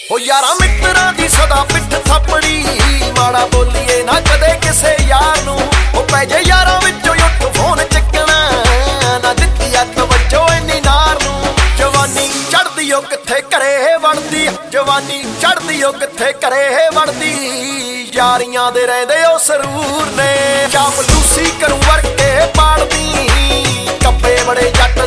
ਹੋ ਯਾਰਾਂ ਮਿੱਤਰਾਂ ਦੀ ਸਦਾ ਪਿੱਠ ਥਾਪੜੀ, ਮਾੜਾ ਬੋਲੀਏ ਨਾ ਕਦੇ ਕਿਸੇ ਯਾਰ ਨੂੰ। ਉਹ ਪੈ ਜੇ ਯਾਰਾਂ ਵਿੱਚੋਂ ਉੱਠ ਫੋਨ ਚੱਕਣਾ, ਨਾ ਦਿੱਤੀ ਅੱਤ ਵੱਜੋ ਇੰਨੀ ਨਾਰ ਨੂੰ। ਜਵਾਨੀ ਚੜਦੀ ਉਹ ਕਿੱਥੇ ਘਰੇ ਵੜਦੀ, ਜਵਾਨੀ ਚੜਦੀ ਉਹ ਕਿੱਥੇ ਘਰੇ ਵੜਦੀ। ਯਾਰੀਆਂ ਦੇ ਰਹਿੰਦੇ ਉਹ ਸਰੂਰ ਨੇ, ਚਾਪਲੂਸੀ ਕਰੂੰ ਵਰਕੇ ਪਾੜਦੀ। ਕੱਪੇ ਬੜੇ ਜੱਟ